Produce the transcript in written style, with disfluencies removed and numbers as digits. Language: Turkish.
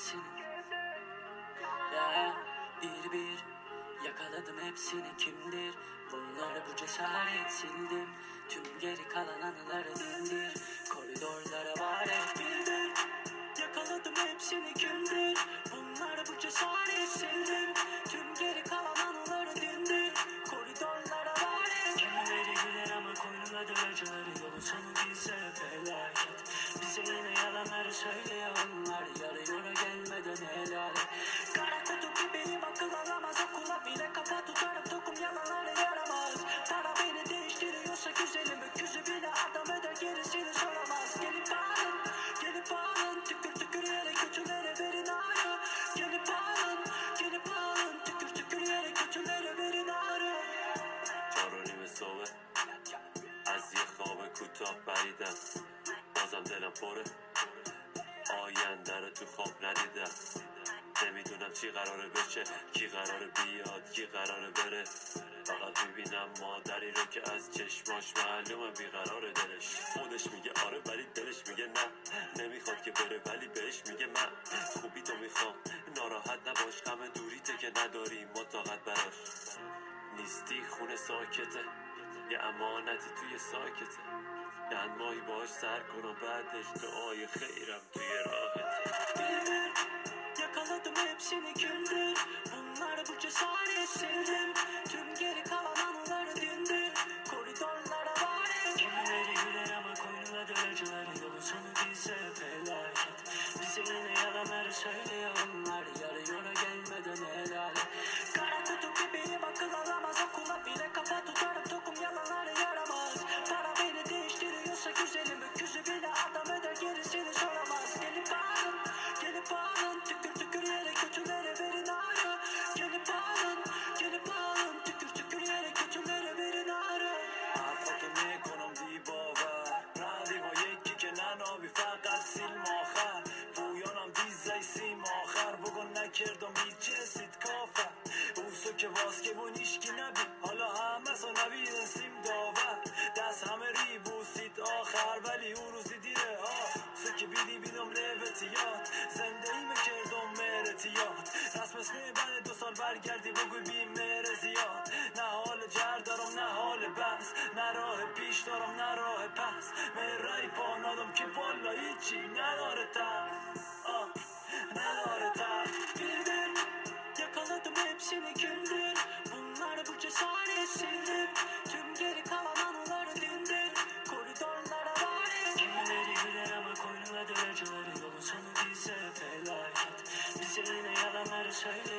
hepsini. Ya bir bir yakaladım hepsini, kimdir bunlar, bu cesaret sildim. Tüm geri kalan anıları dindir, koridorlara var hep bir bir. Yakaladım hepsini, kimdir bunlar, bu cesaret sildim. Tüm geri kalan anıları dindir, koridorlara var hep. Kimileri güler ama koyunladı acıları, yolun sonu bize felaket. Bize yine yalanları söyleyenler, yarı yola gelmeden helal. Kara kutu gibiyim, akıl alamaz, okula bile kafa tutarım, tokum yalanları yaramaz. Para beni değiştiriyorsa güzelim, öküzü bile adam eder, gerisini soramaz. Gelip alın, tükür tükür yere, kötülere verin ağrı. Gelip alın, tükür tükür yere, kötülere verin ağrı. چهارونیم صبح از یه خواب کوتاه پریدم، بازم دلم پره، آینده رو تو خواب ندیدم. نمیدونم چی قراره بشه، کی قراره بیاد، کی قراره بره. فقط میبینم مادری رو که از چشماش معلومه بیقراره دلش. خودش میگه آره ولی دلش میگه نه، نمیخواد که بره ولی بهش میگه من خوبی تو میخوام، ناراحت نباش، غم دوریته که نداری ما طاقت براش. نیستی خونه ساکته، یه امانتی توی ساکته، یه انمایی باش سر کنم بعدش دعای خیرم توی راهته. Yakaladım hepsini, kimdir bunlar, bu cesaret sildim. Tüm geri kalan anıları dindir, koridorlara var hep. Kimileri güler ama koyunladı acıları, yolun sonu bize felaket. Bize yine yalanları söyleyenler, yarı yola gelmeden helal. Kara kutu gibiyim, akıl alamaz, okula bile kafa tutarım, tokum yalanları yaramaz. Para beni değiştiriyorsa güzelim, öküzü bile adam eder, gerisini soramaz. Gelip alın, tükür tükür yere, kötülere verin ağrı. Gelip alın, tükür tükür yere, kötülere verin ağrı. حرفاتو میکنم دی باور، ردی با یکی که ننابی فقط سیلم آخر. رویانم دیزای سیم آخر، بگو نکردم هیچی سید کافر. اوسو که واسکه بون ایشکی نبی، حالا همه سو نبیدن سیم داور. دست همه ری بوسید آخر، ولی او روزی دیره ها. سو که بیدی بیدم لیوتیات، زنده ایمه کردم مرتیات. رسم اسمه بعد 2 سال برگردی بگوی بی مهر زیاد. نه حال جر دارم نه حال بس، نه راه پیش دارم نه راه پس. مرای پا ندم که والا هیچی نداره ترس، نداره ترس. Bir yakaladım hepsini, kimdir bunlar, bu cesaret sildim. Tüm geri kalan anıları dindir, koridorlara var hep. Kimileri güler ama koyunladı acıları, yolun sonu bize felaket. Bize yine yalanları söyle